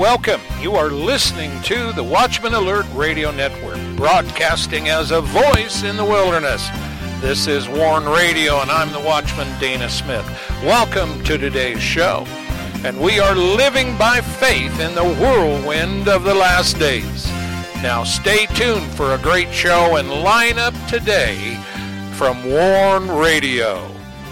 Welcome. You are listening to the Watchman Alert Radio Network, broadcasting as a voice in the wilderness. This is Warn Radio, and I'm the Watchman, Dana Smith. Welcome to today's show. And we are living by faith in the whirlwind of the last days. Now stay tuned for a great show and line up today from Warn Radio.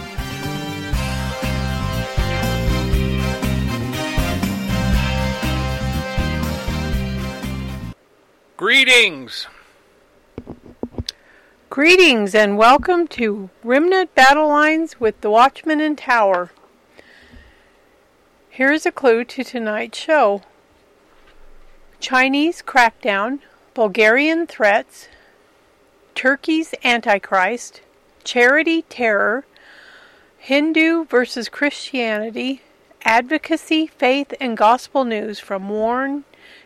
Greetings and welcome to Remnant Battle Lines with the Watchman and Tower. Here's a clue to tonight's show. Chinese crackdown, Bulgarian threats, Turkey's Antichrist, charity terror, Hindu versus Christianity, advocacy, faith, and gospel news from Warn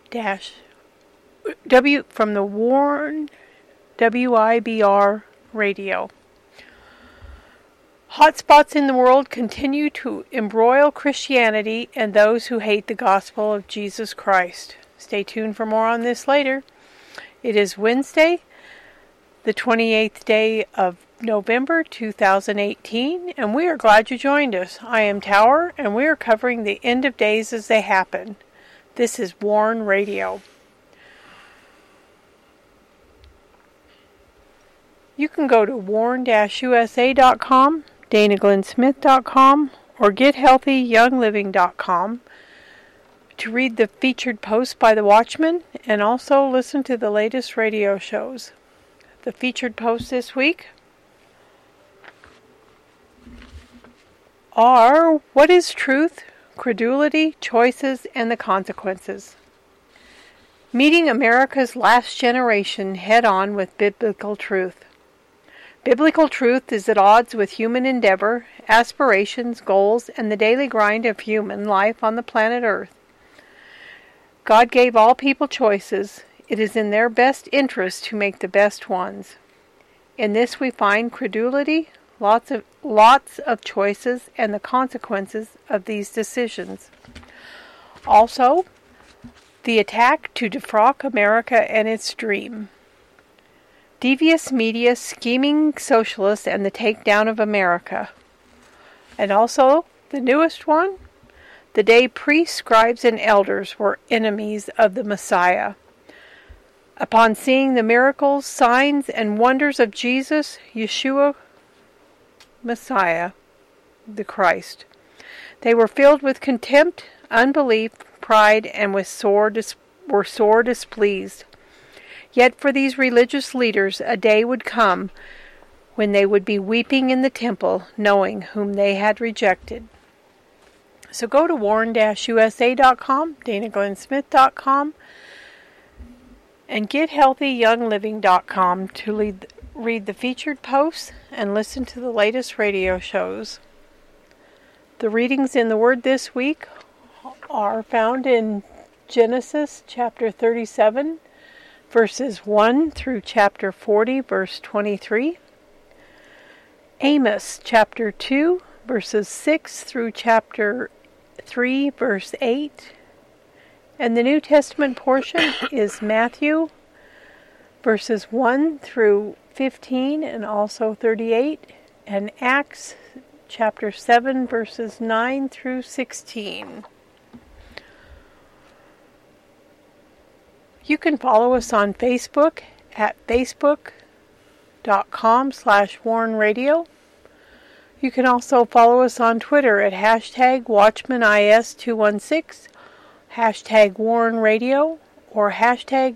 WIBR Radio. Hotspots in the world continue to embroil Christianity and those who hate the gospel of Jesus Christ. Stay tuned for more on this later. It is Wednesday, the 28th day of November 2018, and we are glad you joined us. I am Tower, and we are covering the end of days as they happen. This is Warn Radio. You can go to warn-usa.com, danaglennsmith.com, or gethealthyyoungliving.com to read the featured posts by the Watchman and also listen to the latest radio shows. The featured posts this week are What is Truth, Credulity, Choices, and the Consequences. Meeting America's last generation head-on with biblical truth. Biblical truth is at odds with human endeavor, aspirations, goals, and the daily grind of human life on the planet Earth. God gave all people choices. It is in their best interest to make the best ones. In this we find credulity, lots of choices, and the consequences of these decisions. Also, the attack to defrock America and its dream. Devious media, scheming socialists, and the takedown of America. And also, the newest one, the day priests, scribes, and elders were enemies of the Messiah. Upon seeing the miracles, signs, and wonders of Jesus, Yeshua, Messiah, the Christ, they were filled with contempt, unbelief, pride, and were sore displeased. Yet for these religious leaders a day would come when they would be weeping in the temple, knowing whom they had rejected. So go to warn-usa.com, danaglennsmith.com, and gethealthyyoungliving.com to read the featured posts and listen to the latest radio shows. The readings in the Word this week are found in Genesis chapter 37, verses 1 through chapter 40, verse 23. Amos chapter 2, verses 6 through chapter 3, verse 8. And the New Testament portion is Matthew, verses 1 through 15 and also 38. And Acts chapter 7, verses 9 through 16. You can follow us on Facebook at facebook.com/warnradio. You can also follow us on Twitter at hashtag WatchmanIS216, hashtag WarnRadio, or hashtag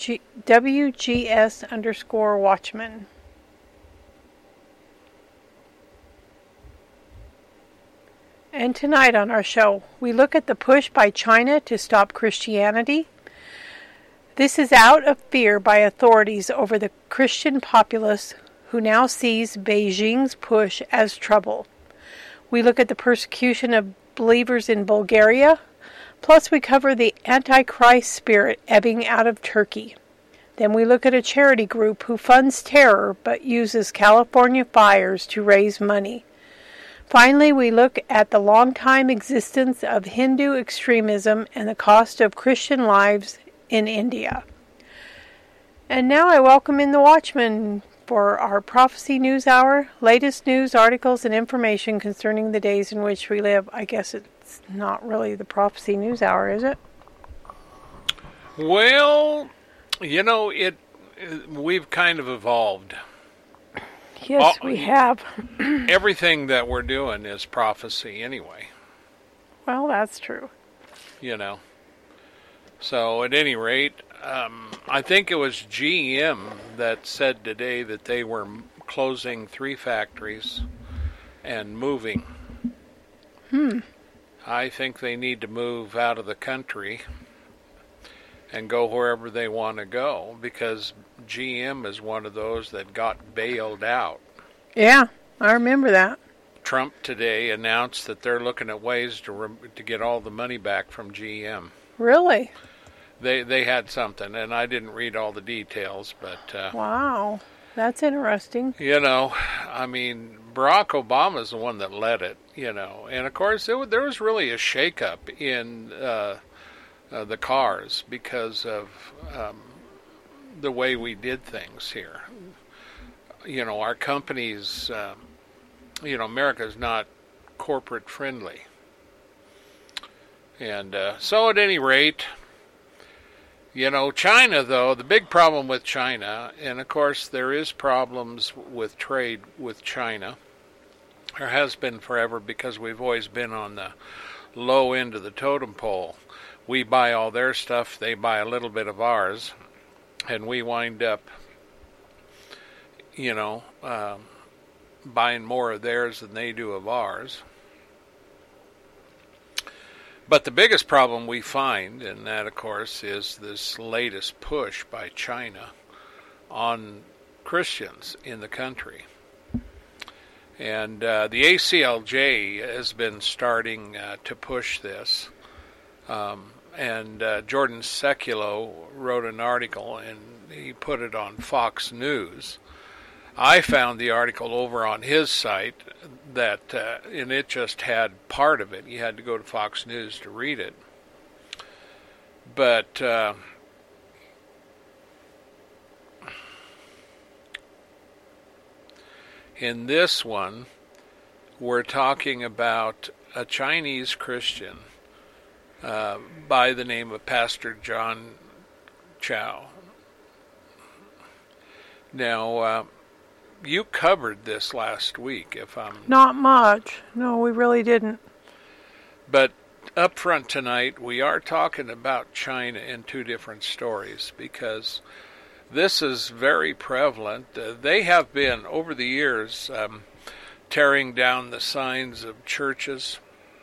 WGS_Watchman. And tonight on our show, we look at the push by China to stop Christianity. This is out of fear by authorities over the Christian populace who now sees Beijing's push as trouble. We look at the persecution of believers in Bulgaria, plus we cover the Antichrist spirit ebbing out of Turkey. Then we look at a charity group who funds terror but uses California fires to raise money. Finally, we look at the long-time existence of Hindu extremism and the cost of Christian lives in India. And now I welcome in the Watchman for our Prophecy News Hour, latest news, articles, and information concerning the days in which we live. I guess it's not really the Prophecy News Hour, is it? Well, you know, we've kind of evolved. Yes, we have. Everything that we're doing is prophecy anyway. Well, that's true. You know. So at any rate, I think it was GM that said today that they were closing 3 factories and moving. I think they need to move out of the country and go wherever they want to go, because GM is one of those that got bailed out. Yeah, I remember that. Trump today announced that they're looking at ways to get all the money back from GM. Really? They had something, and I didn't read all the details, but... wow, that's interesting. You know, I mean, Barack Obama's the one that led it, you know. And, of course, there was really a shakeup in... the cars because of the way we did things here. You know, our companies, you know, America's not corporate friendly. And so at any rate, you know, China, though, the big problem with China, and of course there is problems with trade with China. There has been forever, because we've always been on the low end of the totem pole. We buy all their stuff, they buy a little bit of ours, and we wind up, you know, buying more of theirs than they do of ours. But the biggest problem we find, and that, of course, is this latest push by China on Christians in the country. And the ACLJ has been starting to push this. And Jordan Sekulow wrote an article, and he put it on Fox News. I found the article over on his site, and it just had part of it. You had to go to Fox News to read it. But in this one, we're talking about a Chinese Christian by the name of Pastor John Chow. Now, you covered this last week, if I'm... Not much. No, we really didn't. But up front tonight, we are talking about China in 2 different stories, because this is very prevalent. They have been, over the years, tearing down the signs of churches.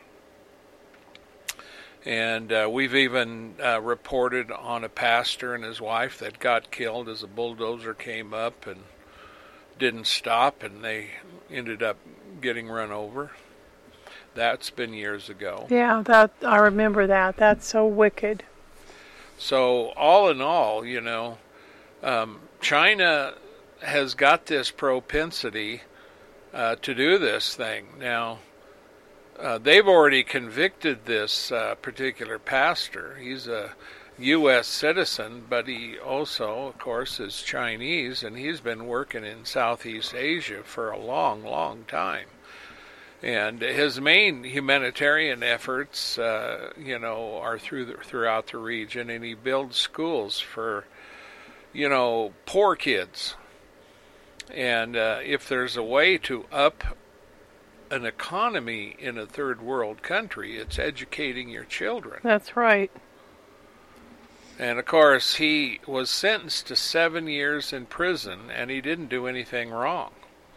And we've even reported on a pastor and his wife that got killed as a bulldozer came up and didn't stop, and they ended up getting run over. That's been years ago. Yeah, that I remember that. That's so wicked. So all in all, you know, China has got this propensity to do this thing. Now, they've already convicted this particular pastor. He's a U.S. citizen, but he also, of course, is Chinese, and he's been working in Southeast Asia for a long, long time. And his main humanitarian efforts, you know, are throughout the region, and he builds schools for, you know, poor kids. And if there's a way to up an economy in a third world country, it's educating your children. That's right. And of course, he was sentenced to 7 years in prison, and he didn't do anything wrong.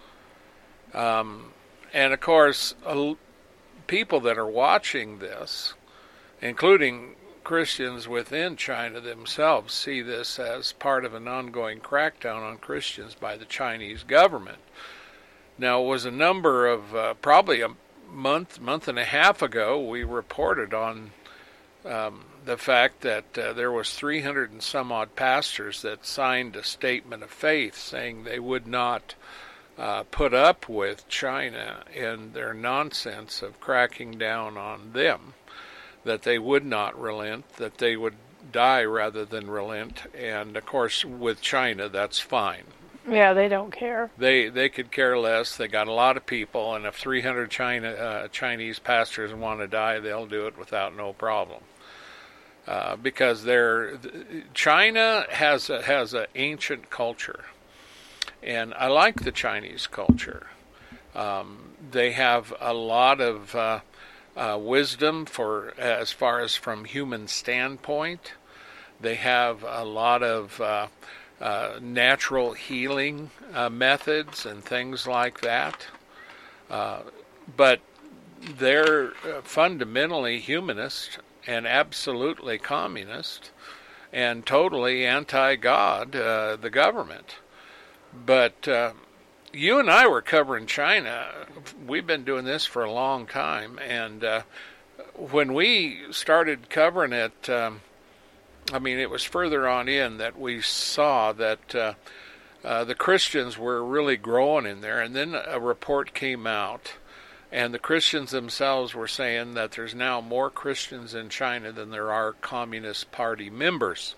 And of course, people that are watching this, including Christians within China themselves, see this as part of an ongoing crackdown on Christians by the Chinese government. Now, it was a number of, probably a month and a half ago, we reported on the fact that there was 300 and some odd pastors that signed a statement of faith saying they would not put up with China and their nonsense of cracking down on them, that they would not relent, that they would die rather than relent. And of course, with China, that's fine. Yeah, they don't care. They could care less. They got a lot of people, and if 300 Chinese pastors want to die, they'll do it without no problem. Because China has an ancient culture, and I like the Chinese culture. They have a lot of wisdom as far as from human standpoint. They have a lot of natural healing methods and things like that. But they're fundamentally humanist and absolutely communist and totally anti-God, the government. But you and I were covering China. We've been doing this for a long time. And when we started covering it, it was further on in that we saw that the Christians were really growing in there. And then a report came out, and the Christians themselves were saying that there's now more Christians in China than there are Communist Party members.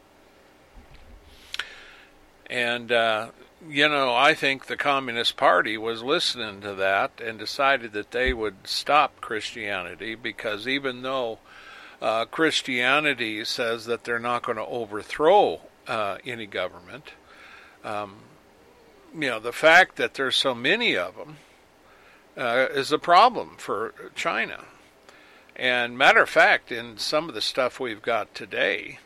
And, I think the Communist Party was listening to that and decided that they would stop Christianity, because even though Christianity says that they're not going to overthrow any government, the fact that there's so many of them is a problem for China. And matter of fact, in some of the stuff we've got today,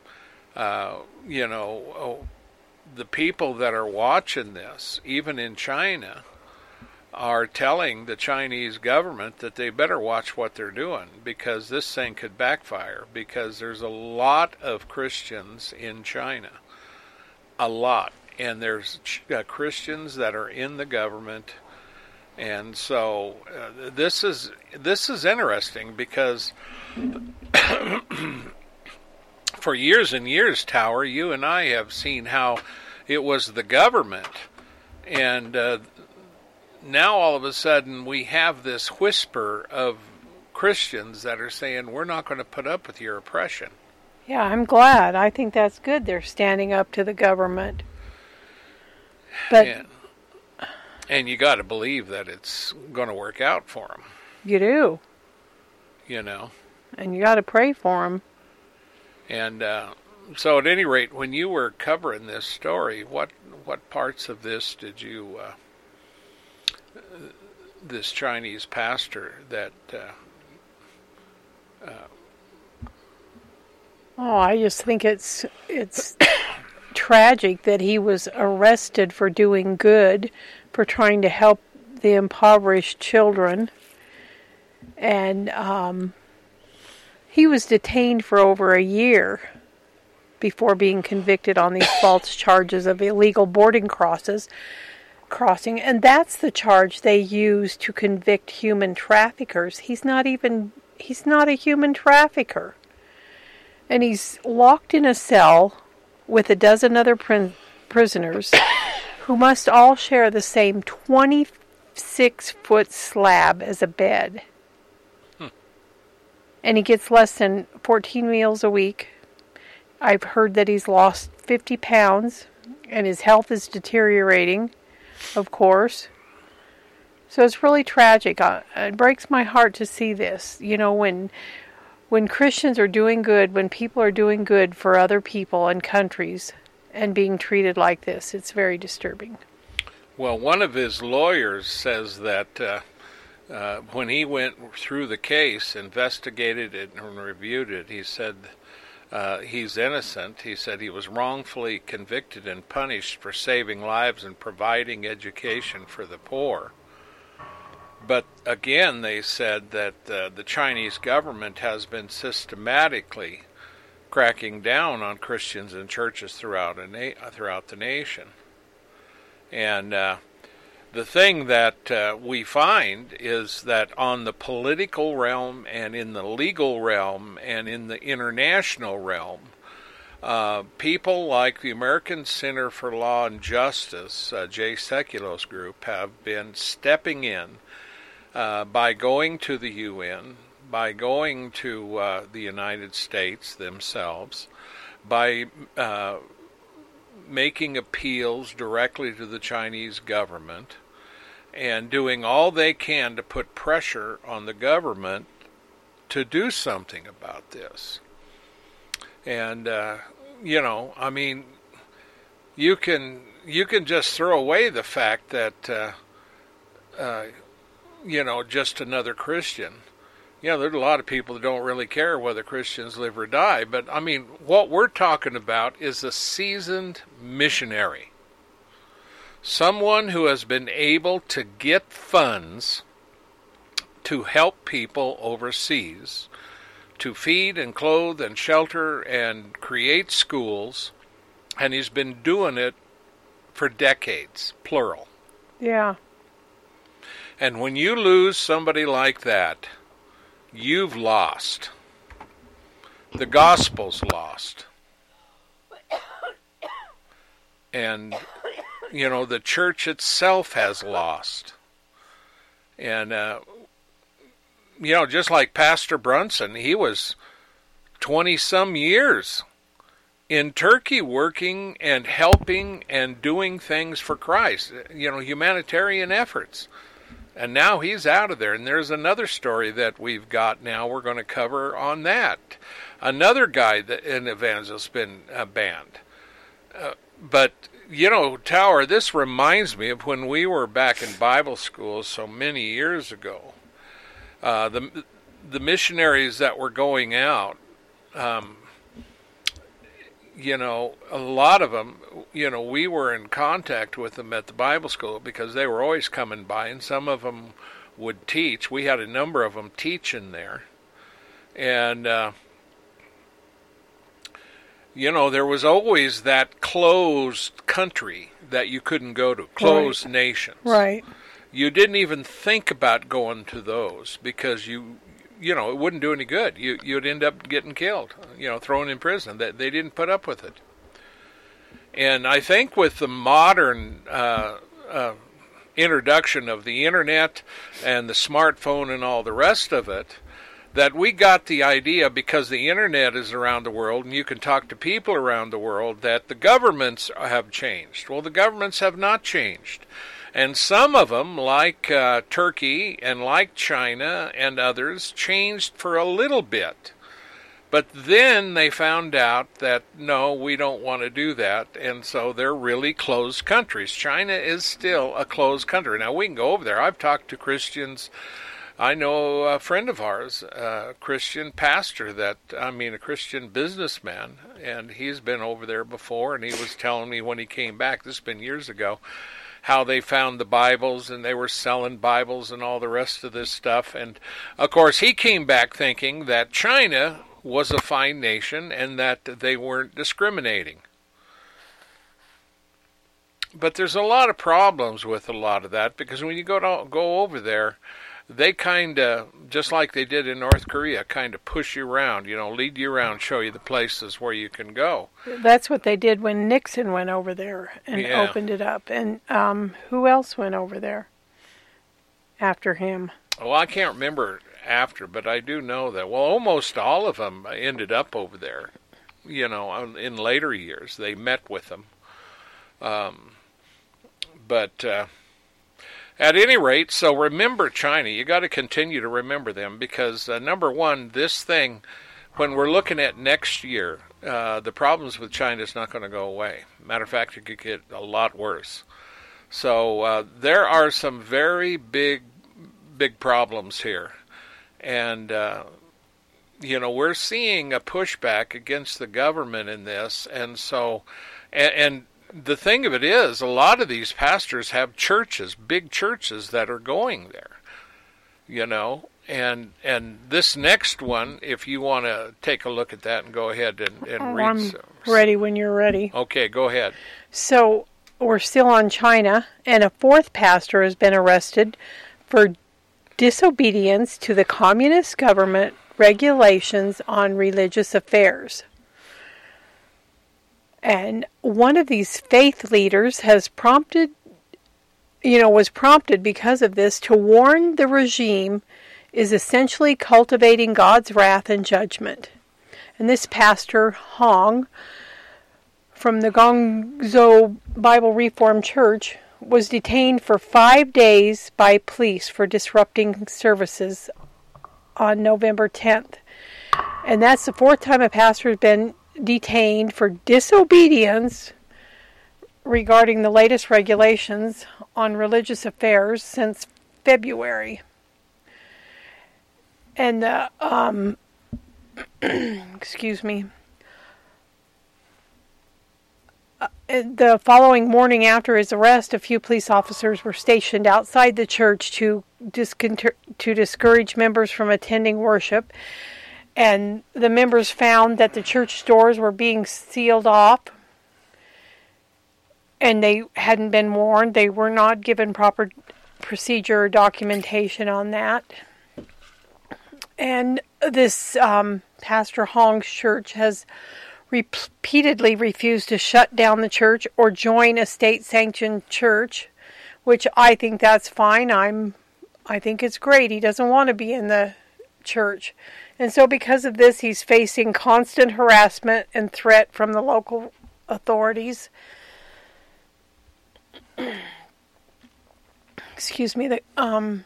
the people that are watching this, even in China, are telling the Chinese government that they better watch what they're doing, because this thing could backfire, because there's a lot of Christians in China. A lot. And there's Christians that are in the government. And so this is interesting, because for years and years, Tower, you and I have seen how it was the government, and now all of a sudden we have this whisper of Christians that are saying, we're not going to put up with your oppression. Yeah, I'm glad. I think that's good. They're standing up to the government. But and you got to believe that it's going to work out for them. You do. And you got to pray for them. And so at any rate, when you were covering this story, what parts of this did you, this Chinese pastor that... I just think it's tragic that he was arrested for doing good, for trying to help the impoverished children. And he was detained for over a year before being convicted on these false charges of illegal boarding crossing. And that's the charge they use to convict human traffickers. He's not a human trafficker. And he's locked in a cell with a dozen other prisoners who must all share the same 26-foot slab as a bed. And he gets less than 14 meals a week. I've heard that he's lost 50 pounds, and his health is deteriorating, of course. So it's really tragic. It breaks my heart to see this. When Christians are doing good, when people are doing good for other people and countries and being treated like this, it's very disturbing. Well, one of his lawyers says that when he went through the case, investigated it and reviewed it, he said he's innocent. He said he was wrongfully convicted and punished for saving lives and providing education for the poor. But again, they said that the Chinese government has been systematically cracking down on Christians and churches throughout the nation. And the thing that we find is that on the political realm and in the legal realm and in the international realm, People like the American Center for Law and Justice, Jay Sekulo's group, have been stepping in by going to the UN, by going to the United States themselves, by making appeals directly to the Chinese government, and doing all they can to put pressure on the government to do something about this. And, I mean, you can just throw away the fact that, just another Christian. There's a lot of people that don't really care whether Christians live or die. But, I mean, what we're talking about is a seasoned missionary. Someone who has been able to get funds to help people overseas, to feed and clothe and shelter and create schools, and he's been doing it for decades, plural. Yeah. And when you lose somebody like that, you've lost. The gospel's lost. And, the church itself has lost. And, just like Pastor Brunson, he was 20-some years in Turkey working and helping and doing things for Christ, humanitarian efforts. And now he's out of there. And there's another story that we've got now we're going to cover on that. Another guy, an evangelist, been banned. But, Tower, this reminds me of when we were back in Bible school so many years ago. The missionaries that were going out, a lot of them, we were in contact with them at the Bible school because they were always coming by, and some of them would teach. We had a number of them teaching there. And, there was always that closed country that you couldn't go to, closed nations. Right. You didn't even think about going to those because it wouldn't do any good. You'd end up getting killed, thrown in prison. They didn't put up with it. And I think with the modern introduction of the internet and the smartphone and all the rest of it, that we got the idea, because the internet is around the world and you can talk to people around the world, that the governments have changed. Well, the governments have not changed. And some of them, like Turkey and like China and others, changed for a little bit. But then they found out that, no, we don't want to do that, and so they're really closed countries. China is still a closed country. Now, we can go over there. I've talked to Christians. I know a friend of ours, a Christian pastor, a Christian businessman, and he's been over there before, and he was telling me when he came back, this has been years ago, how they found the Bibles, and they were selling Bibles and all the rest of this stuff. And, of course, he came back thinking that China was a fine nation and that they weren't discriminating. But there's a lot of problems with a lot of that, because when you go over there, they kind of, just like they did in North Korea, kind of push you around, lead you around, show you the places where you can go. That's what they did when Nixon went over there and opened it up. And who else went over there after him? Well, I can't remember after, but I do know that, almost all of them ended up over there, in later years. They met with them. At any rate, so remember China. You got to continue to remember them because, number one, this thing, when we're looking at next year, the problems with China is not going to go away. Matter of fact, it could get a lot worse. So there are some very big problems here. And, we're seeing a pushback against the government in this. And so, and the thing of it is, a lot of these pastors have churches, big churches that are going there, and this next one, if you want to take a look at that and go ahead and read. I'm ready when you're ready. Okay, go ahead. So we're still on China, and a fourth pastor has been arrested for disobedience to the communist government regulations on religious affairs. And one of these faith leaders was prompted because of this to warn the regime is essentially cultivating God's wrath and judgment. And this Pastor Hong from the Guangzhou Bible Reformed Church was detained for 5 days by police for disrupting services on November 10th. And that's the fourth time a pastor has been detained for disobedience regarding the latest regulations on religious affairs since February. And excuse me. The following morning after his arrest, a few police officers were stationed outside the church to discourage members from attending worship. And the members found that the church doors were being sealed off, and they hadn't been warned. They were not given proper procedure or documentation on that. And this Pastor Hong's church has repeatedly refused to shut down the church or join a state-sanctioned church, which I think that's fine. I think it's great. He doesn't want to be in the church. And so because of this, he's facing constant harassment and threat from the local authorities. Excuse me. And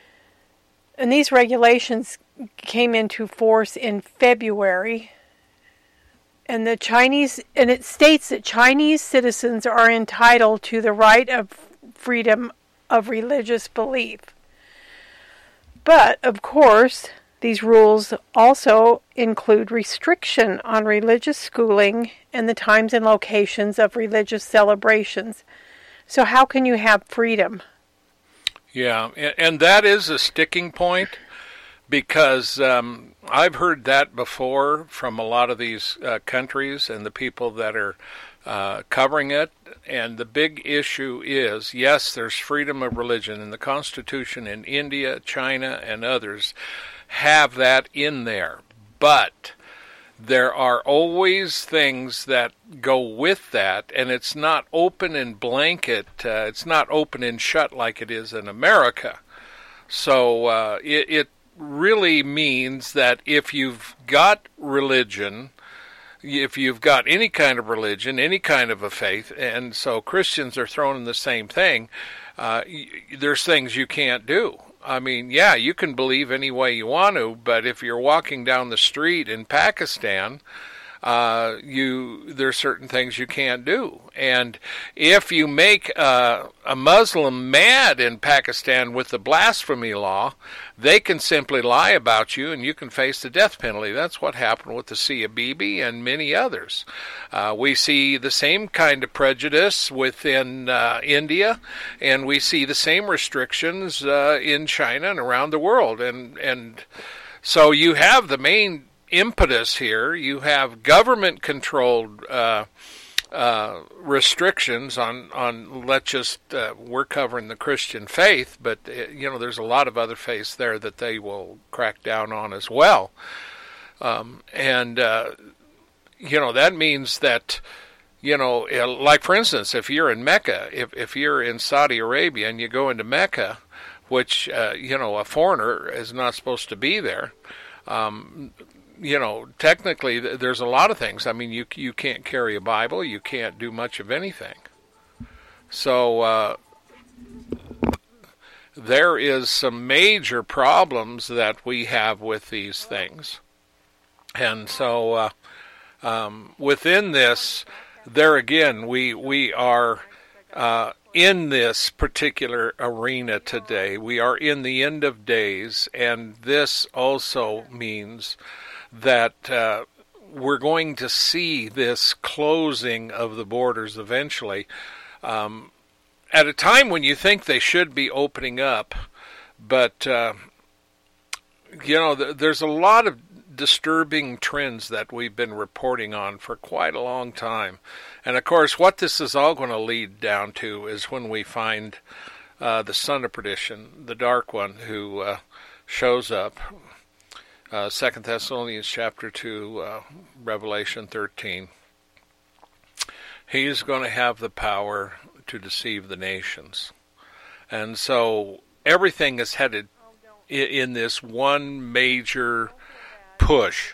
these regulations came into force in February. And it states that Chinese citizens are entitled to the right of freedom of religious belief. But, of course, these rules also include restriction on religious schooling and the times and locations of religious celebrations. So how can you have freedom? Yeah, and that is a sticking point, because I've heard that before from a lot of these countries and the people that are covering it. And the big issue is, yes, there's freedom of religion, and the Constitution in India, China, and others have that in there. But there are always things that go with that, and it's not open and blanket. It's not open and shut like it is in America. So it really means that if you've got religion, if you've got any kind of religion, any kind of a faith, and so Christians are thrown in the same thing, there's things you can't do. I mean, yeah, you can believe any way you want to, but if you're walking down the street in Pakistan, there's certain things you can't do. And if you make a Muslim mad in Pakistan with the blasphemy law, they can simply lie about you and you can face the death penalty. That's what happened with the Sia Bibi and many others. We see the same kind of prejudice within India, and we see the same restrictions in China and around the world. And so you have the main impetus here. You have government-controlled restrictions on we're covering the Christian faith, but there's a lot of other faiths there that they will crack down on as well. That means that, like for instance, if you're in Mecca, if you're in Saudi Arabia and you go into Mecca, which, a foreigner is not supposed to be there, technically there's a lot of things. I mean, you can't carry a Bible. You can't do much of anything. So there is some major problems that we have with these things. And so within this, there again, we are in this particular arena today. We are in the end of days, and this also means that we're going to see this closing of the borders eventually, at a time when you think they should be opening up. But, there's a lot of disturbing trends that we've been reporting on for quite a long time. And, of course, what this is all going to lead down to is when we find the son of perdition, the dark one, who shows up. 2 Thessalonians chapter 2, Revelation 13. he's going to have the power to deceive the nations. And so everything is headed in this one major push.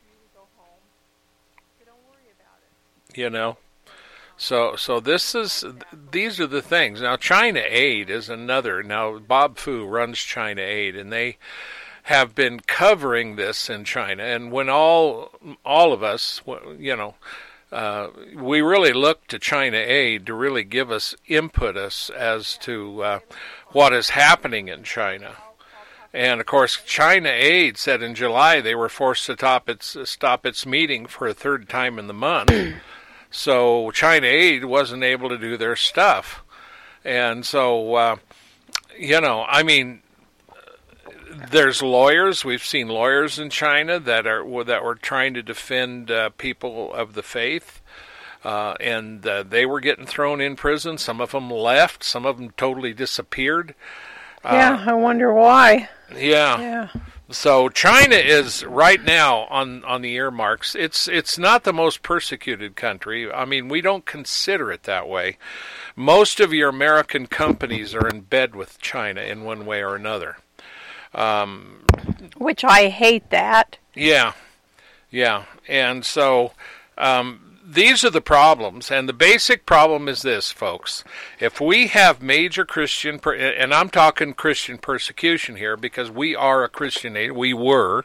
You know? So these are the things. Now, China Aid is another. Now, Bob Fu runs China Aid, and they have been covering this in China. And when all of us, you know, we really look to China Aid to really give us input as to what is happening in China. And of course, China Aid said in July they were forced to stop its meeting for a third time in the month. So China Aid wasn't able to do their stuff. And so, you know, I mean, there's lawyers. We've seen lawyers in China that were trying to defend people of the faith, and they were getting thrown in prison. Some of them left. Some of them totally disappeared. Yeah, I wonder why. Yeah. So China is right now on the earmarks. It's not the most persecuted country. I mean, we don't consider it that way. Most of your American companies are in bed with China in one way or another. Which I hate that. Yeah. And so these are the problems, and the basic problem is this, folks. If we have major Christian, and I'm talking Christian persecution here because we are a Christian aid, we were,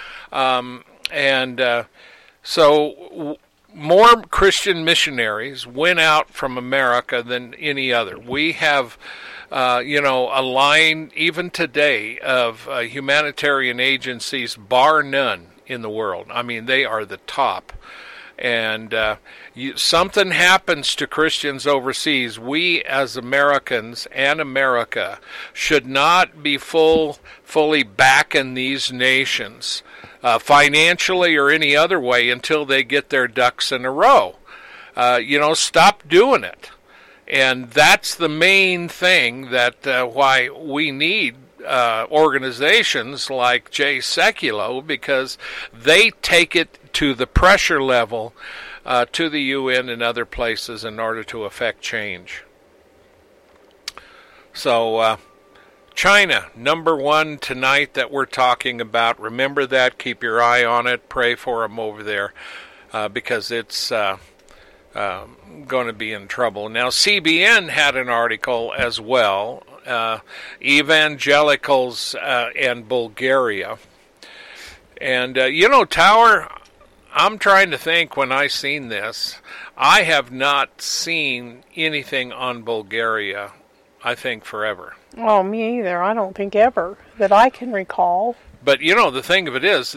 so more Christian missionaries went out from America than any other. We have, a line even today of humanitarian agencies, bar none in the world. I mean, they are the top. And something happens to Christians overseas, we as Americans and America should not be fully backing these nations financially or any other way until they get their ducks in a row. Stop doing it. And that's the main thing that why we need organizations like Jay Sekulow, because they take it to the pressure level to the UN and other places in order to affect change. So China, number one tonight that we're talking about. Remember that. Keep your eye on it. Pray for them over there because it's going to be in trouble. Now, CBN had an article as well, Evangelicals and Bulgaria. And, Tower, I'm trying to think when I seen this. I have not seen anything on Bulgaria, I think, forever. Oh, me either. I don't think ever that I can recall. But, the thing of it is,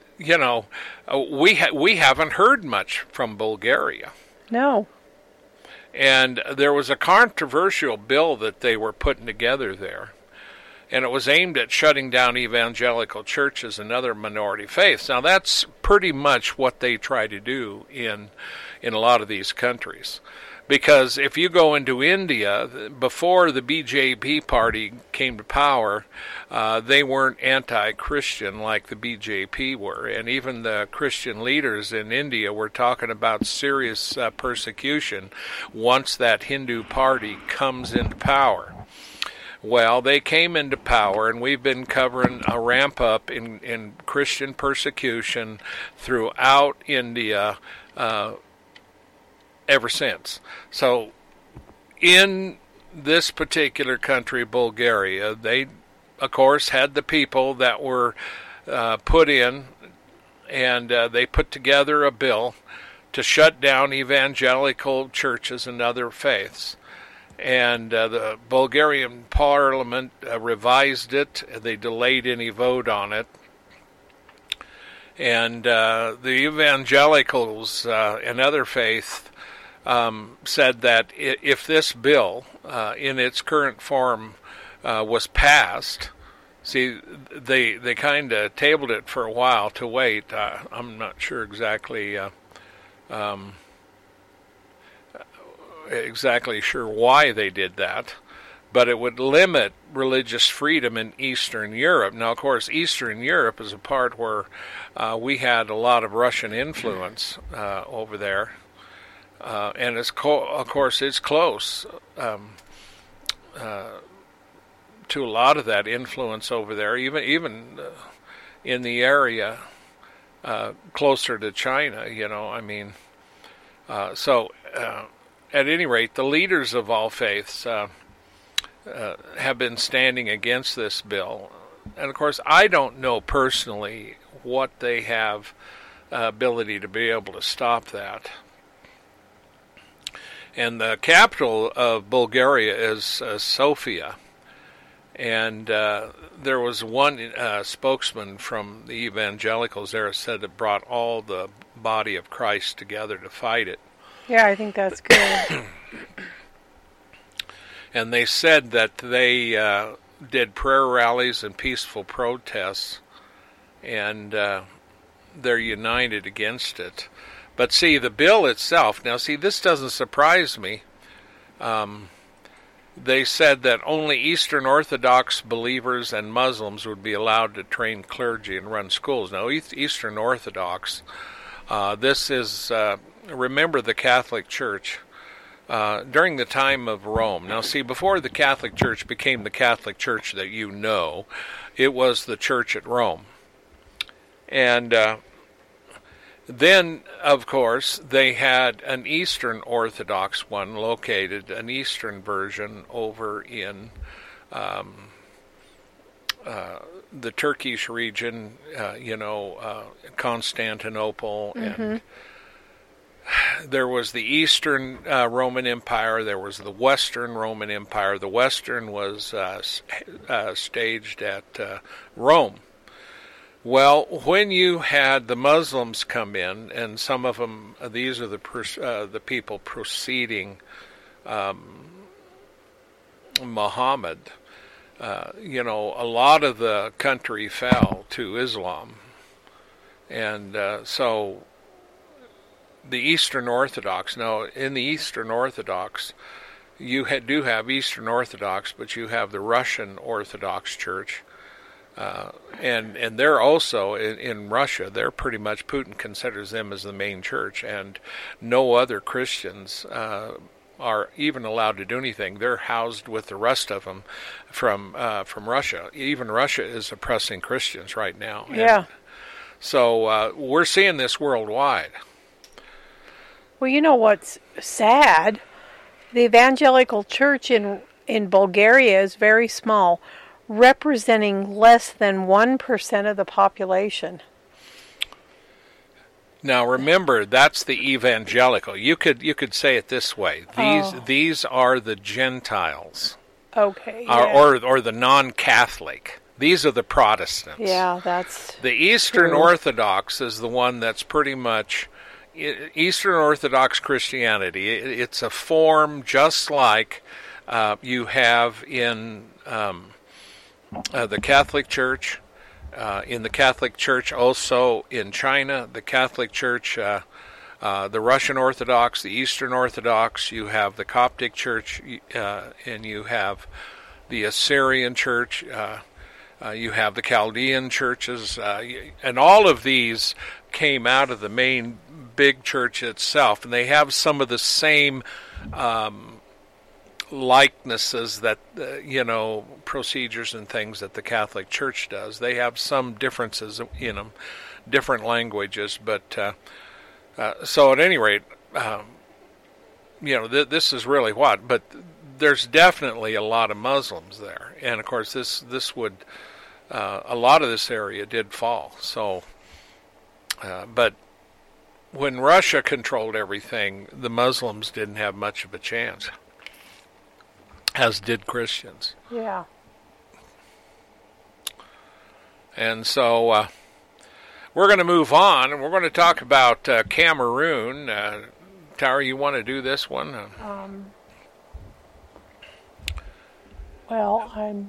we haven't heard much from Bulgaria. No. And there was a controversial bill that they were putting together there. And it was aimed at shutting down evangelical churches and other minority faiths. Now, that's pretty much what they try to do in a lot of these countries. Because if you go into India, before the BJP party came to power, they weren't anti-Christian like the BJP were. And even the Christian leaders in India were talking about serious persecution once that Hindu party comes into power. Well, they came into power, and we've been covering a ramp up in Christian persecution throughout India ever since. So in this particular country, Bulgaria, they, of course, had the people that were put in, and they put together a bill to shut down evangelical churches and other faiths. And the Bulgarian parliament revised it. They delayed any vote on it. And the evangelicals and other faiths said that if this bill in its current form was passed, see, they kind of tabled it for a while to wait. I'm not sure exactly sure why they did that, but it would limit religious freedom in Eastern Europe. Now, of course, Eastern Europe is a part where we had a lot of Russian influence over there. and of course it's close to a lot of that influence over there, even in the area closer to China. So at any rate, the leaders of all faiths have been standing against this bill. And of course, I don't know personally what they have ability to be able to stop that. And the capital of Bulgaria is Sofia. And there was one spokesman from the evangelicals there said it brought all the body of Christ together to fight it. Yeah, I think that's good. And they said that they did prayer rallies and peaceful protests, and they're united against it. But see, the bill itself, now see, this doesn't surprise me. They said that only Eastern Orthodox believers and Muslims would be allowed to train clergy and run schools. Now, Eastern Orthodox, this is, remember the Catholic Church during the time of Rome. Now, see, before the Catholic Church became the Catholic Church that you know, it was the Church at Rome. And then, of course, they had an Eastern Orthodox one located, an Eastern version over in the Turkish region, Constantinople, and there was the Eastern Roman Empire, there was the Western Roman Empire. The Western was staged at Rome. Well, when you had the Muslims come in, and some of them, these are the people preceding Muhammad, a lot of the country fell to Islam. And so the Eastern Orthodox, now in the Eastern Orthodox, you do have Eastern Orthodox, but you have the Russian Orthodox Church. And they're also in Russia. They're pretty much, Putin considers them as the main church, and no other Christians are even allowed to do anything. They're housed with the rest of them from Russia. Even Russia is oppressing Christians right now. Yeah. And so we're seeing this worldwide. Well, you know what's sad? The evangelical church in Bulgaria is very small, representing less than 1% of the population. Now remember, that's the evangelical. You could say it this way: these are the Gentiles. Okay. Yeah. Or the non-Catholic. These are the Protestants. Yeah, that's the Eastern true. Orthodox is the one that's pretty much Eastern Orthodox Christianity. It's a form just like you have in the Catholic Church. In the Catholic Church, also in China, the Catholic Church, the Russian Orthodox, the Eastern Orthodox, you have the Coptic Church, and you have the Assyrian Church, you have the Chaldean churches, and all of these came out of the main big church itself, and they have some of the same likenesses that procedures and things that the Catholic Church does. They have some differences in them, different languages, but so at any rate, this is really what. But there's definitely a lot of Muslims there, and of course this would a lot of this area did fall. So, but when Russia controlled everything, the Muslims didn't have much of a chance, as did Christians. Yeah. And so we're going to move on, and we're going to talk about Cameroon. Tara, you want to do this one? Well, I'm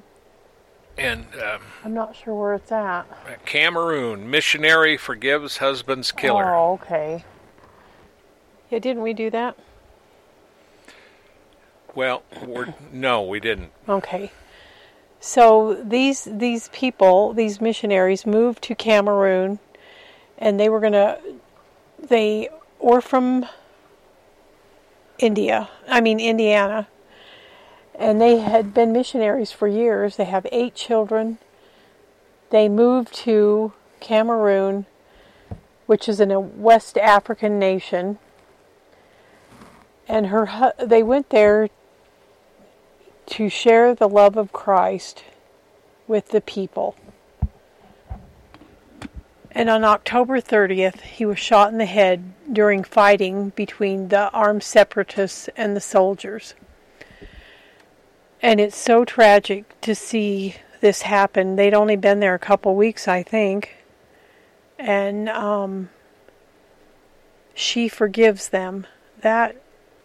not sure where it's at. Cameroon, missionary forgives husband's killer. Oh, okay. Yeah, didn't we do that? Well, no, we didn't. Okay. So these people, these missionaries, moved to Cameroon, and they were from Indiana. And they had been missionaries for years. They have 8 children. They moved to Cameroon, which is in a West African nation. And they went there to share the love of Christ with the people. And on October 30th, he was shot in the head during fighting between the armed separatists and the soldiers. And it's so tragic to see this happen. They'd only been there a couple weeks, I think. And she forgives them. That,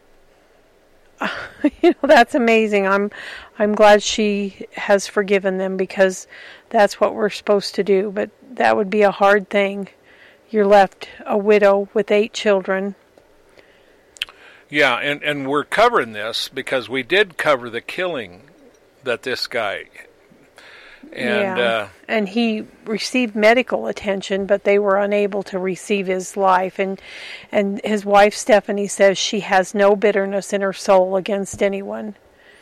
that's amazing. I'm glad she has forgiven them, because that's what we're supposed to do. But that would be a hard thing. You're left a widow with 8 children. Yeah, and we're covering this because we did cover the killing that this guy... And he received medical attention, but they were unable to receive his life. And his wife, Stephanie, says she has no bitterness in her soul against anyone.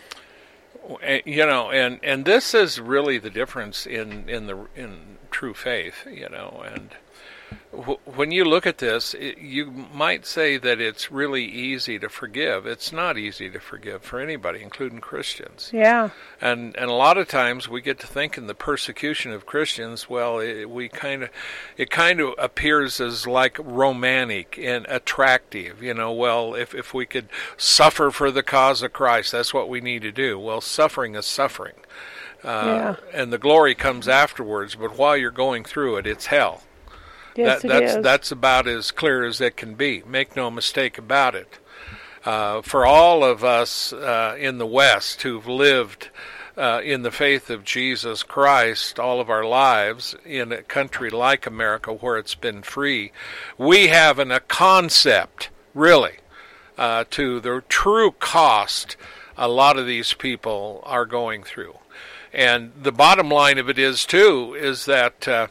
And this is really the difference in true faith, and when you look at this, you might say that it's really easy to forgive. It's not easy to forgive for anybody, including Christians. Yeah. And a lot of times we get to thinking the persecution of Christians, well, it kind of appears as like romantic and attractive. Well, if we could suffer for the cause of Christ, that's what we need to do. Well, suffering is suffering. And the glory comes afterwards, but while you're going through it, it's hell. Yes, That's about as clear as it can be. Make no mistake about it. For all of us in the West who've lived in the faith of Jesus Christ all of our lives in a country like America where it's been free, we have a concept, really, to the true cost a lot of these people are going through. And the bottom line of it is, too, is that...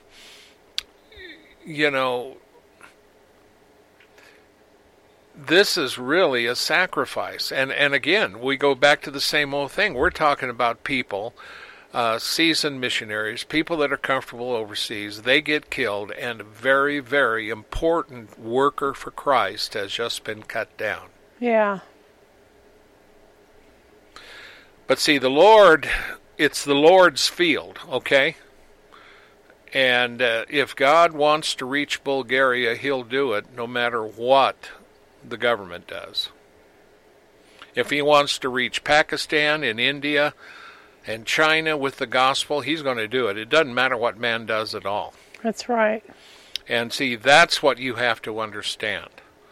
this is really a sacrifice. And again, we go back to the same old thing. We're talking about people, seasoned missionaries, people that are comfortable overseas. They get killed, and a very, very important worker for Christ has just been cut down. Yeah. But see, it's the Lord's field, okay? And if God wants to reach Bulgaria, he'll do it no matter what the government does. If he wants to reach Pakistan and India and China with the gospel, he's going to do it. It doesn't matter what man does at all. That's right. And see, that's what you have to understand.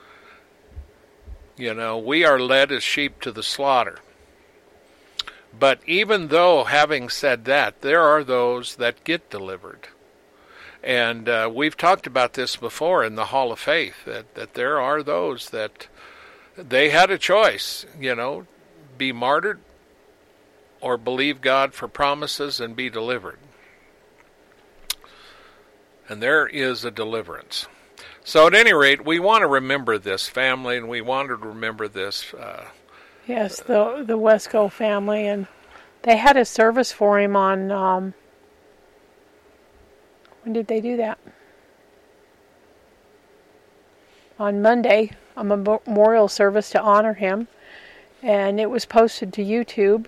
We are led as sheep to the slaughter. But even though, having said that, there are those that get delivered. And we've talked about this before in the Hall of Faith, that there are those that they had a choice, be martyred or believe God for promises and be delivered. And there is a deliverance. So at any rate, we want to remember this family, and we wanted to remember this. Yes, the Wesco family, and they had a service for him on... when did they do that? On Monday, a memorial service to honor him, and it was posted to YouTube.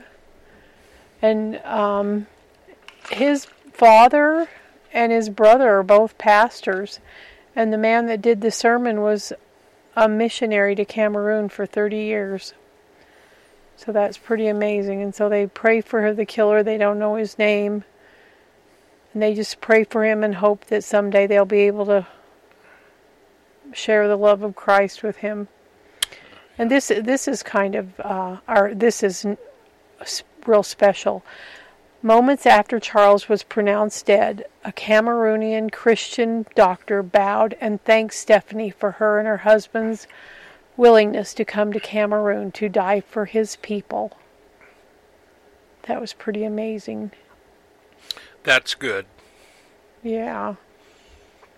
And his father and his brother are both pastors, and the man that did the sermon was a missionary to Cameroon for 30 years. So that's pretty amazing. And so they pray for the killer. They don't know his name. And they just pray for him and hope that someday they'll be able to share the love of Christ with him. And this is kind of this is real special. Moments after Charles was pronounced dead, a Cameroonian Christian doctor bowed and thanked Stephanie for her and her husband's willingness to come to Cameroon to die for his people. That was pretty amazing. That's good. Yeah.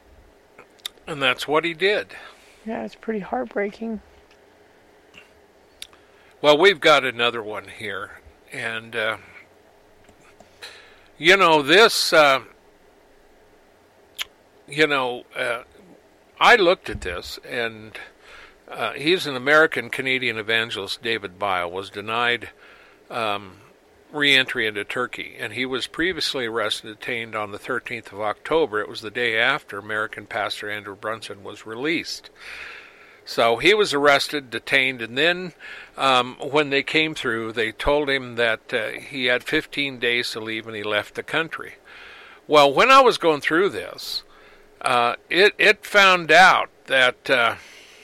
And that's what he did. Yeah, it's pretty heartbreaking. Well, we've got another one here. And, this, I looked at this, and he's an American-Canadian evangelist, David Bile, was denied re-entry into Turkey, and he was previously arrested and detained on the 13th of October. It was the day after American pastor Andrew Brunson was released. So he was arrested, detained, and then when they came through, they told him that he had 15 days to leave, and he left the country. Well, when I was going through this, it found out that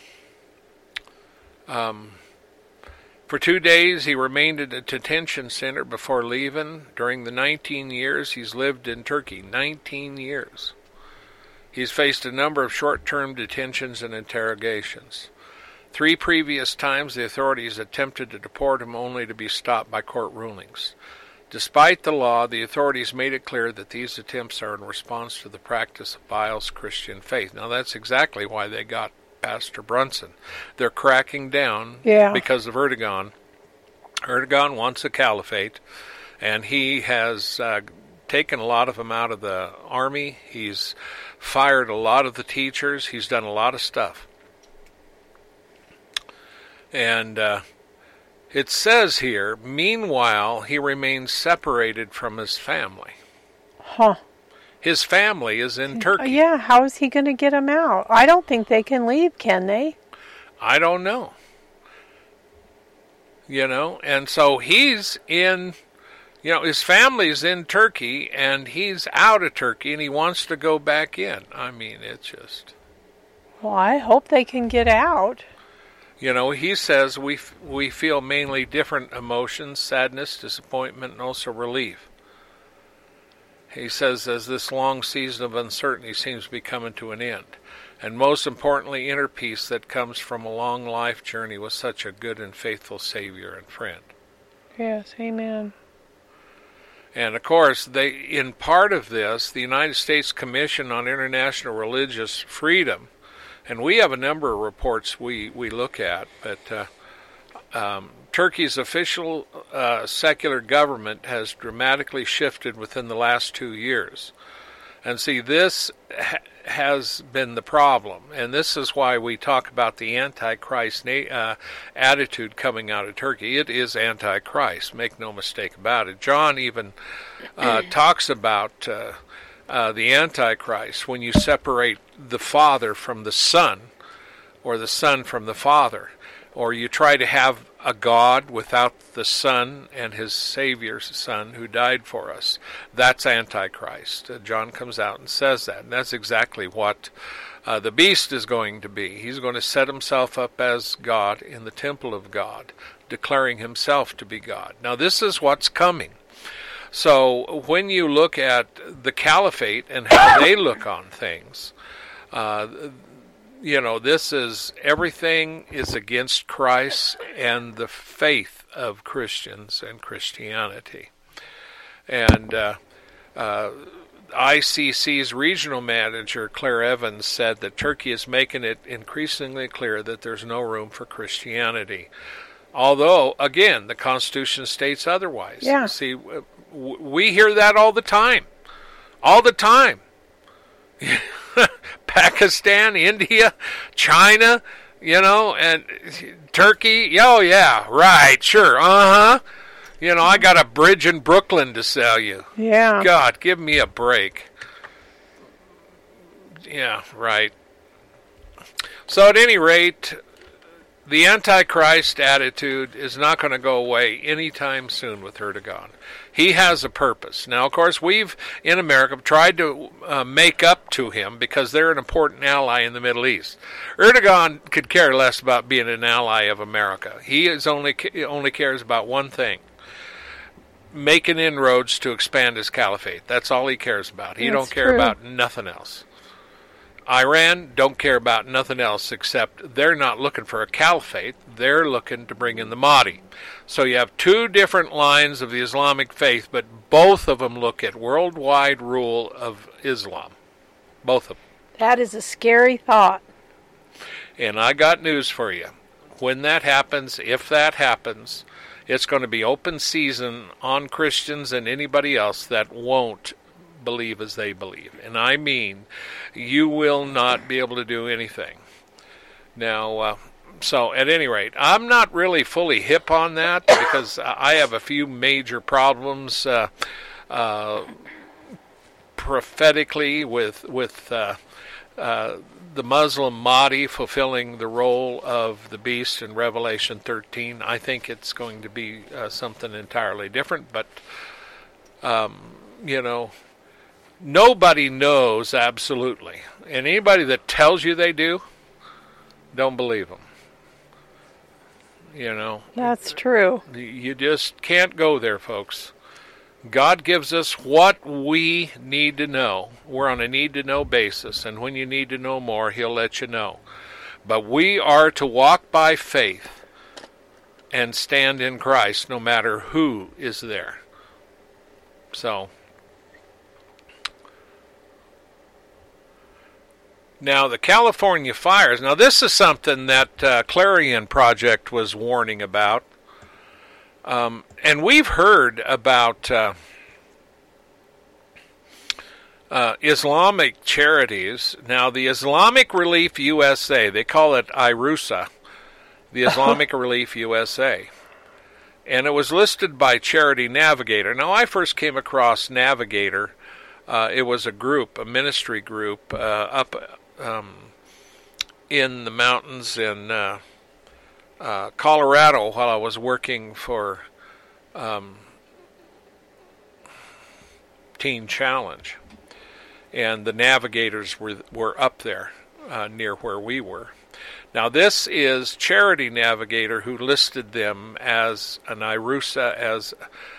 for 2 days he remained at a detention center before leaving. During the 19 years he's lived in Turkey, 19 years. He's faced a number of short-term detentions and interrogations. 3 previous times the authorities attempted to deport him only to be stopped by court rulings. Despite the law, the authorities made it clear that these attempts are in response to the practice of Bile's Christian faith. Now that's exactly why they got Pastor Brunson. They're cracking down because of Erdogan. Erdogan wants a caliphate, and he has taken a lot of them out of the army. He's fired a lot of the teachers. He's done a lot of stuff. And it says here, meanwhile, he remains separated from his family. Huh. His family is in Turkey. Yeah, how is he going to get them out? I don't think they can leave, can they? I don't know. And so he's in, his family's in Turkey, and he's out of Turkey, and he wants to go back in. I mean, it's just... Well, I hope they can get out. He says we feel mainly different emotions, sadness, disappointment, and also relief. He says as this long season of uncertainty seems to be coming to an end. And most importantly, inner peace that comes from a long life journey with such a good and faithful Savior and friend. Yes, amen. And of course, in part of this, the United States Commission on International Religious Freedom, and we have a number of reports we look at, but Turkey's official secular government has dramatically shifted within the last 2 years. And see, this has been the problem. And this is why we talk about the Antichrist attitude coming out of Turkey. It is Antichrist, make no mistake about it. John even talks about the Antichrist when you separate the Father from the Son, or the Son from the Father, or you try to have a God without the Son and his Savior's Son who died for us. That's Antichrist. John comes out and says that. And that's exactly what the beast is going to be. He's going to set himself up as God in the temple of God, declaring himself to be God. Now this is what's coming. So when you look at the caliphate and how they look on things, this is, everything is against Christ and the faith of Christians and Christianity. And ICC's regional manager, Claire Evans, said that Turkey is making it increasingly clear that there's no room for Christianity. Although, again, the Constitution states otherwise. Yeah. See, we hear that all the time. All the time. Pakistan, India, China, and Turkey. Oh, yeah, right, sure, I got a bridge in Brooklyn to sell you. Yeah. God, give me a break. Yeah, right. So at any rate, the Antichrist attitude is not going to go away anytime soon with Erdogan. He has a purpose. Now, of course, we've, in America, tried to make up to him because they're an important ally in the Middle East. Erdogan could care less about being an ally of America. He only cares about one thing: making inroads to expand his caliphate. That's all he cares about. He don't care about nothing else. Iran don't care about nothing else except they're not looking for a caliphate. They're looking to bring in the Mahdi. So you have 2 different lines of the Islamic faith, but both of them look at worldwide rule of Islam. Both of them. That is a scary thought. And I got news for you. when that happens, if that happens, it's going to be open season on Christians and anybody else that won't believe as they believe. And I mean, you will not be able to do anything. Now, so at any rate, I'm not really fully hip on that because I have a few major problems prophetically with the Muslim Mahdi fulfilling the role of the beast in Revelation 13. I think it's going to be something entirely different, but, nobody knows absolutely. And anybody that tells you they do, don't believe them. That's true. You just can't go there, folks. God gives us what we need to know. We're on a need-to-know basis, and when you need to know more, He'll let you know. But we are to walk by faith and stand in Christ no matter who is there. So, now the California fires. Now this is something that Clarion Project was warning about. And we've heard about Islamic charities. Now, the Islamic Relief USA, they call it IRUSA, the Islamic Relief USA. And it was listed by Charity Navigator. Now, I first came across Navigator. It was a group, a ministry group, up in the mountains in Colorado while I was working for Teen Challenge, and the Navigators were up there near where we were. Now this is Charity Navigator who listed them as an IRUSA, as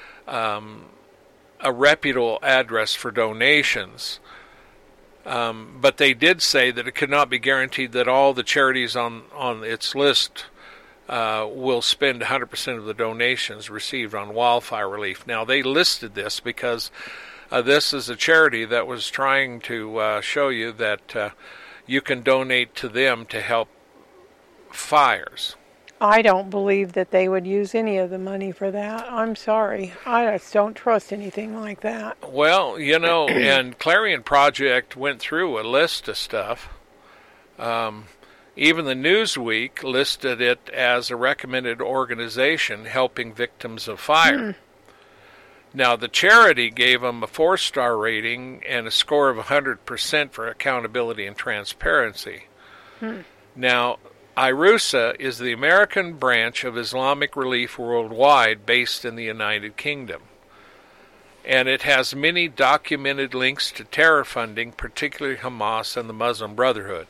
a reputable address for donations. But they did say that it could not be guaranteed that all the charities on its list will spend 100% of the donations received on wildfire relief. Now, they listed this because this is a charity that was trying to show you that you can donate to them to help fires. I don't believe that they would use any of the money for that. I'm sorry. I just don't trust anything like that. Well, and Clarion Project went through a list of stuff. Even the Newsweek listed it as a recommended organization helping victims of fire. Now, the charity gave them a 4-star rating and a score of 100% for accountability and transparency. Now, IRUSA is the American branch of Islamic Relief Worldwide based in the United Kingdom. And it has many documented links to terror funding, particularly Hamas and the Muslim Brotherhood.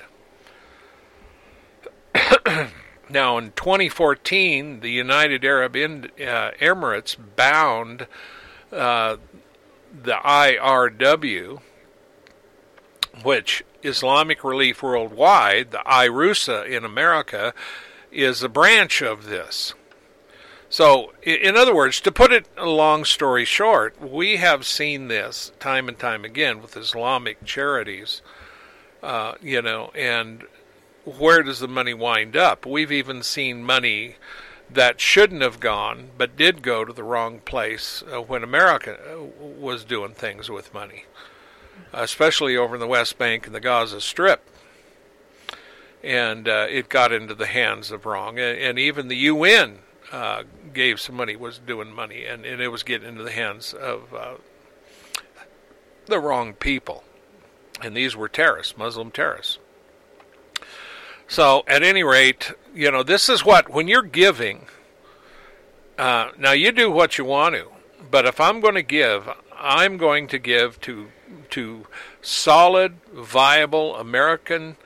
Now, in 2014, the United Arab Emirates bound the IRW, which Islamic Relief Worldwide, the IRUSA in America, is a branch of this. So, in other words, to put it a long story short, we have seen this time and time again with Islamic charities, and where does the money wind up? We've even seen money that shouldn't have gone, but did go to the wrong place when America was doing things with money, especially over in the West Bank and the Gaza Strip. And it got into the hands of wrong. And even the UN gave some money, was doing money, and it was getting into the hands of the wrong people. And these were terrorists, Muslim terrorists. So, at any rate, this is what, when you're giving, now you do what you want to, but if I'm going to give, I'm going to give to solid, viable American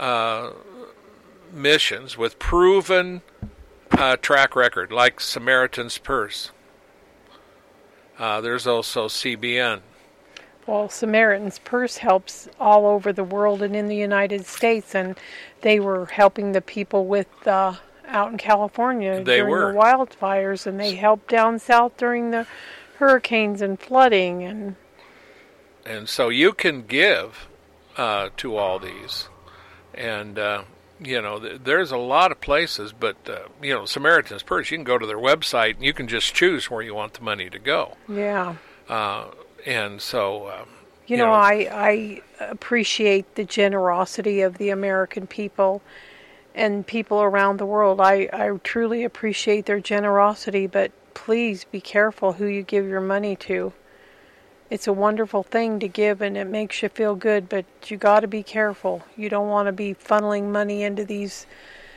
missions with proven track record, like Samaritan's Purse. There's also CBN. Well, Samaritan's Purse helps all over the world and in the United States, and they were helping the people with out in California during the wildfires, and they helped down south during the hurricanes and flooding. And so you can give to all these, and There's a lot of places, but, Samaritan's Purse, you can go to their website and you can just choose where you want the money to go. Yeah. And so... I appreciate the generosity of the American people and people around the world. I truly appreciate their generosity, but please be careful who you give your money to. It's a wonderful thing to give and it makes you feel good, but you got to be careful. You don't want to be funneling money into these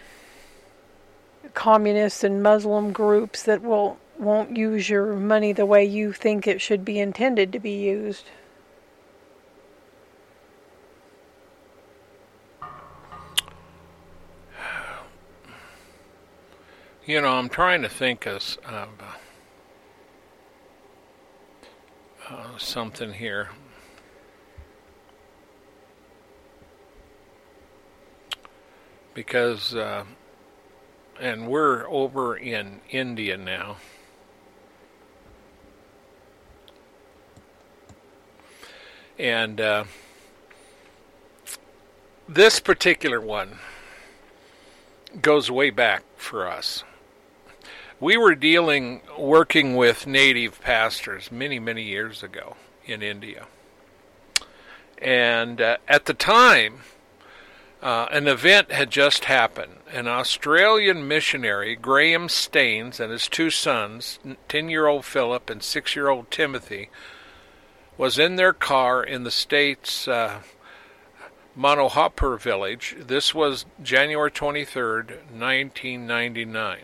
communist and Muslim groups that won't use your money the way you think it should be intended to be used. I'm trying to think of something here. Because, and we're over in India now. And this particular one goes way back for us. We were working with native pastors many, many years ago in India. And at the time, an event had just happened. An Australian missionary, Graham Staines, and his two sons, 10-year-old Philip and 6-year-old Timothy, was in their car in the state's Manohapur village. This was January 23rd, 1999.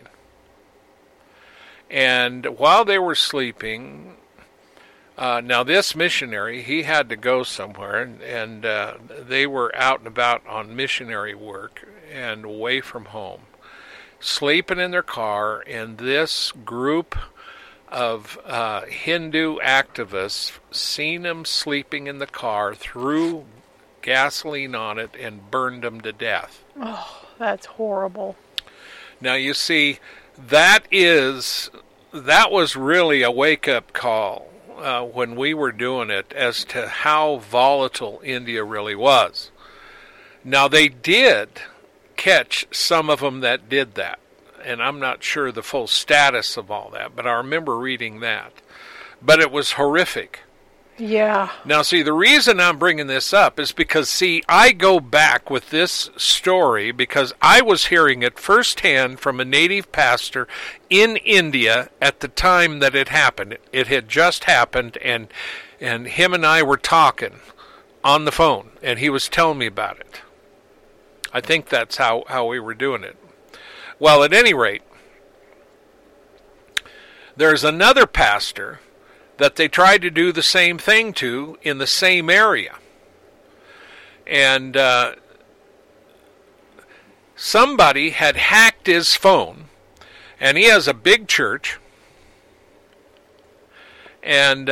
And while they were sleeping, now this missionary, he had to go somewhere, and they were out and about on missionary work and away from home, sleeping in their car, and this group of Hindu activists seen them sleeping in the car, threw gasoline on it, and burned them to death. Oh, that's horrible. Now you see, that was really a wake-up call when we were doing it as to how volatile India really was. Now, they did catch some of them that did that, and I'm not sure the full status of all that, but I remember reading that. But it was horrific. Yeah. Now, see, the reason I'm bringing this up is because, I go back with this story because I was hearing it firsthand from a native pastor in India at the time that it happened. It had just happened, and him and I were talking on the phone, and he was telling me about it. I think that's how we were doing it. Well, at any rate, there's another pastor that they tried to do the same thing to in the same area. And somebody had hacked his phone, and he has a big church, and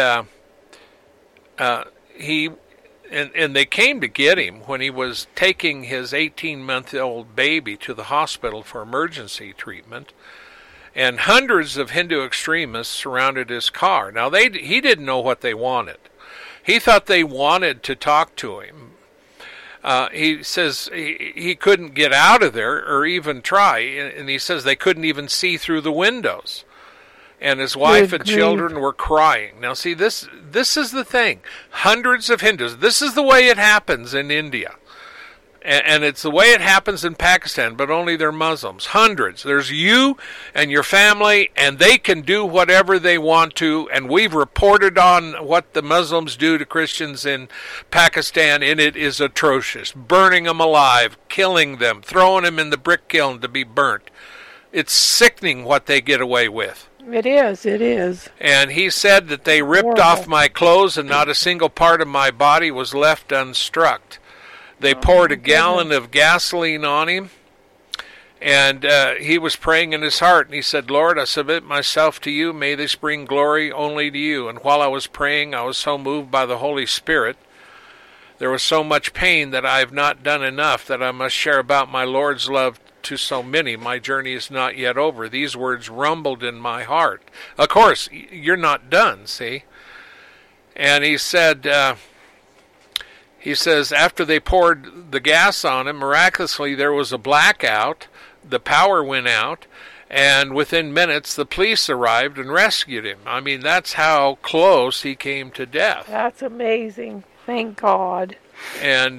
they came to get him when he was taking his 18-month-old baby to the hospital for emergency treatment. And hundreds of Hindu extremists surrounded his car. Now, he didn't know what they wanted. He thought they wanted to talk to him. He says he couldn't get out of there or even try. And he says they couldn't even see through the windows. And his wife and children were crying. Now, see, this is the thing. Hundreds of Hindus. This is the way it happens in India. And it's the way it happens in Pakistan, but only they're Muslims. Hundreds. There's you and your family, and they can do whatever they want to. And we've reported on what the Muslims do to Christians in Pakistan, and it is atrocious. Burning them alive, killing them, throwing them in the brick kiln to be burnt. It's sickening what they get away with. It is. And he said that they ripped off my clothes, and not a single part of my body was left unstruck. They poured a gallon of gasoline on him, and he was praying in his heart, and he said, Lord, I submit myself to you. May this bring glory only to you. And while I was praying, I was so moved by the Holy Spirit. There was so much pain that I have not done enough that I must share about my Lord's love to so many. My journey is not yet over. These words rumbled in my heart. Of course, you're not done, see? And he said... He says after they poured the gas on him, miraculously there was a blackout, the power went out, and within minutes the police arrived and rescued him. I mean, that's how close he came to death. That's amazing. Thank God. And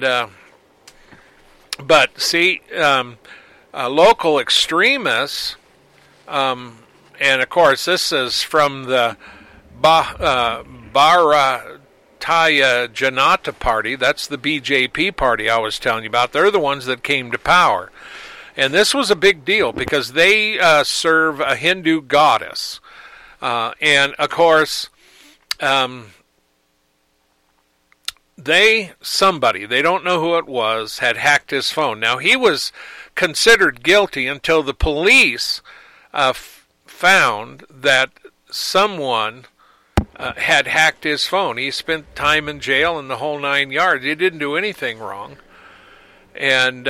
but see, local extremists, and of course this is from the Bharatiya Janata Party. That's the BJP party I was telling you about. They're the ones that came to power. And this was a big deal because they serve a Hindu goddess. And, of course, somebody, they don't know who it was, had hacked his phone. Now, he was considered guilty until the police found that someone had hacked his phone. He spent time in jail and the whole 9 yards. He didn't do anything wrong. And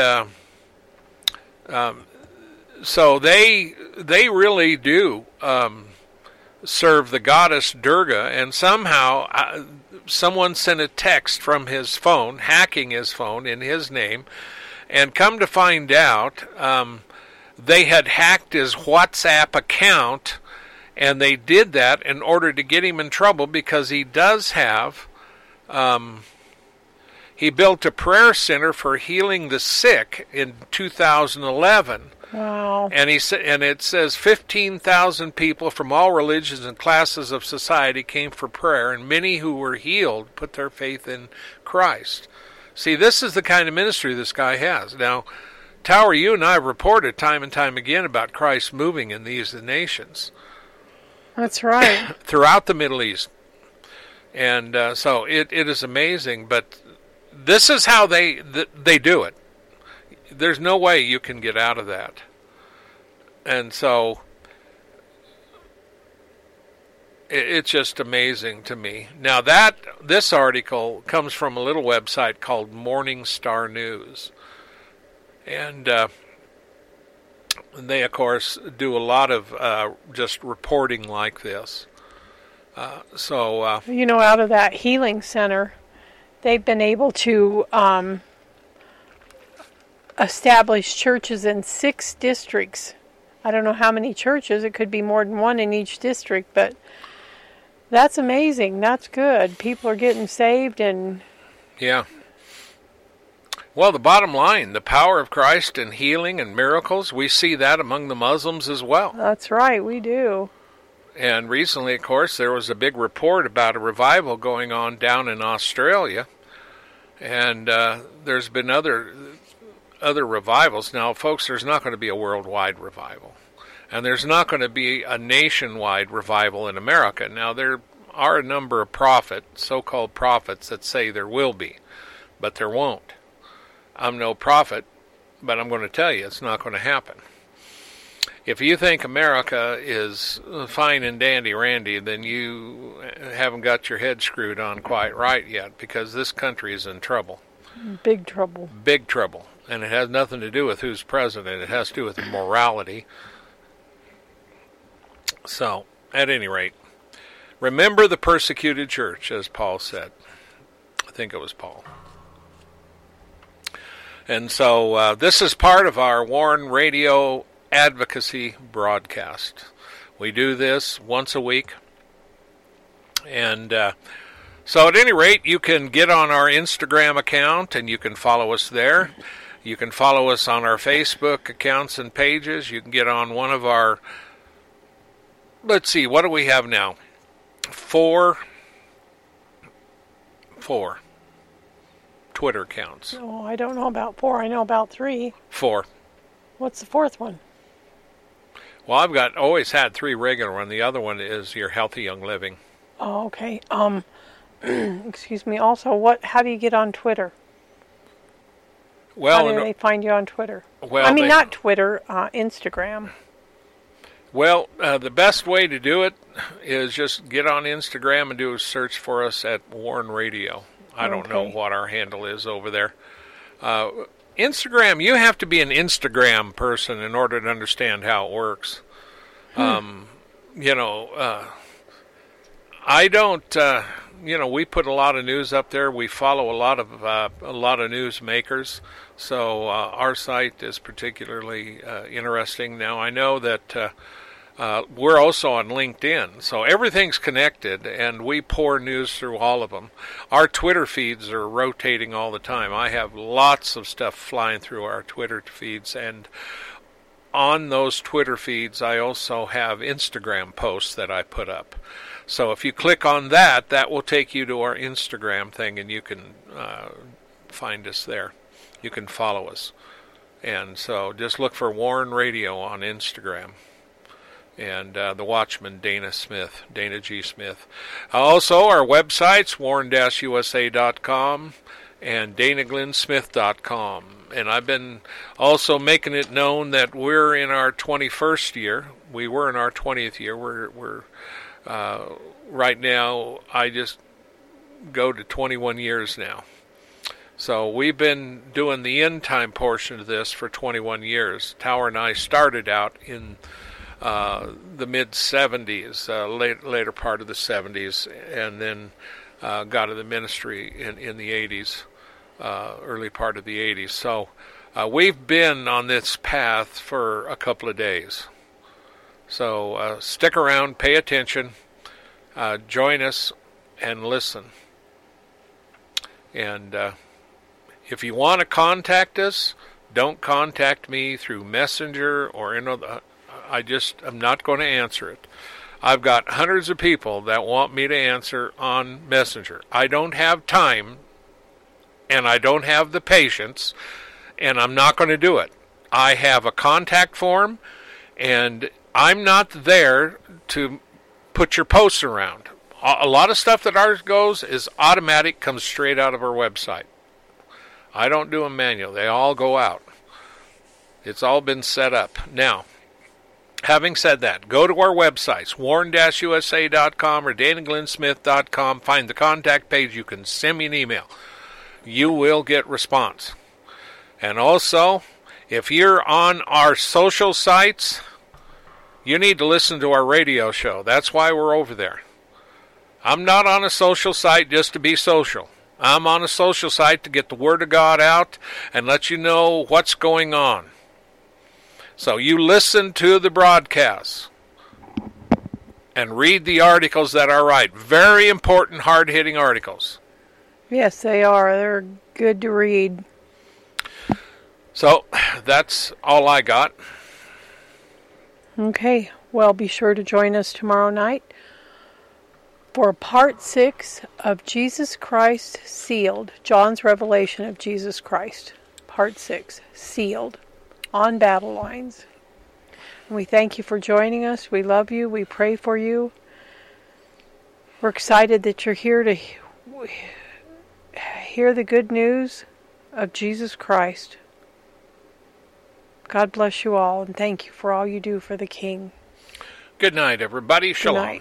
so they really do serve the goddess Durga, and somehow someone sent a text from his phone, hacking his phone in his name, and come to find out they had hacked his WhatsApp account, and they did that in order to get him in trouble because he does have he built a prayer center for healing the sick in 2011. Wow. And it says 15,000 people from all religions and classes of society came for prayer, and many who were healed put their faith in Christ. See, this is the kind of ministry this guy has. Now, Tower, you and I have reported time and time again about Christ moving in these nations. That's right. Throughout the Middle East. And so it is amazing, but this is how they do it. There's no way you can get out of that. And so it's just amazing to me. Now this article comes from a little website called Morning Star News. And they, of course, do a lot of just reporting like this. Out of that healing center, they've been able to establish churches in 6 districts. I don't know how many churches. It could be more than one in each district, but that's amazing. That's good. People are getting saved and... Yeah. Well, the bottom line, the power of Christ in healing and miracles, we see that among the Muslims as well. That's right, we do. And recently, of course, there was a big report about a revival going on down in Australia. And there's been other revivals. Now, folks, there's not going to be a worldwide revival. And there's not going to be a nationwide revival in America. Now, there are a number of so-called prophets, that say there will be. But there won't. I'm no prophet, but I'm going to tell you it's not going to happen. If you think America is fine and dandy-randy, then you haven't got your head screwed on quite right yet, because this country is in trouble. Big trouble. Big trouble. And it has nothing to do with who's president. It has to do with morality. So, at any rate, remember the persecuted church, as Paul said. I think it was Paul. And so this is part of our Warn Radio advocacy broadcast. We do this once a week. And so at any rate, you can get on our Instagram account and you can follow us there. You can follow us on our Facebook accounts and pages. You can get on one of our, let's see, what do we have now? Four Twitter accounts. Oh, I don't know about 4. I know about 3. 4. What's the 4th one? Well, I've always had 3 regular ones. The other one is your Healthy Young Living. Oh, okay. Excuse me. Also, how do you get on Twitter? Well, how do they find you on Twitter? Well, not Twitter, Instagram. Well, the best way to do it is just get on Instagram and do a search for us at Warn Radio. I don't know what our handle is over there. Instagram, you have to be an Instagram person in order to understand how it works. I don't we put a lot of news up there. We follow a lot of news makers. So our site is particularly interesting. Now, I know that we're also on LinkedIn, so everything's connected, and we pour news through all of them. Our Twitter feeds are rotating all the time. I have lots of stuff flying through our Twitter feeds, and on those Twitter feeds, I also have Instagram posts that I put up. So if you click on that, that will take you to our Instagram thing, and you can find us there. You can follow us. And so just look for Warn Radio on Instagram. And the Watchman, Dana G. Smith. Also, our websites, warn-usa.com and danaglennsmith.com. And I've been also making it known that we're in our 21st year. We were in our 20th year. We're right now, I just go to 21 years now. So we've been doing the end time portion of this for 21 years. Tower and I started out in the mid-70s, later part of the 70s, and then got to the ministry in the 80s, early part of the 80s. So we've been on this path for a couple of days. So stick around, pay attention, join us, and listen. And if you want to contact us, don't contact me through Messenger or I'm not going to answer it. I've got hundreds of people that want me to answer on Messenger. I don't have time, and I don't have the patience, and I'm not going to do it. I have a contact form, and I'm not there to put your posts around. A lot of stuff that ours goes is automatic, comes straight out of our website. I don't do them manual. They all go out. It's all been set up. Now, having said that, go to our websites, warn-usa.com or danaglennsmith.com. Find the contact page. You can send me an email. You will get response. And also, if you're on our social sites, you need to listen to our radio show. That's why we're over there. I'm not on a social site just to be social. I'm on a social site to get the Word of God out and let you know what's going on. So you listen to the broadcasts and read the articles that are right. Very important, hard-hitting articles. Yes, they are. They're good to read. So that's all I got. Okay. Well, be sure to join us tomorrow night for part 6 of Jesus Christ Sealed. John's revelation of Jesus Christ. Part 6, Sealed. On Battle Lines. And we thank you for joining us. We love you. We pray for you. We're excited that you're here to hear the good news of Jesus Christ. God bless you all, and thank you for all you do for the King. Good night, everybody. Shalom. Good night.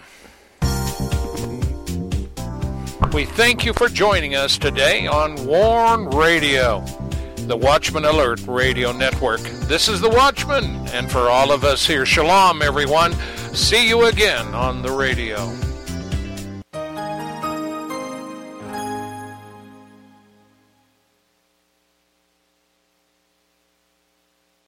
We thank you for joining us today on Warn Radio, the Watchman Alert Radio Network. This is the Watchman, and for all of us here, shalom, everyone. See you again on the radio.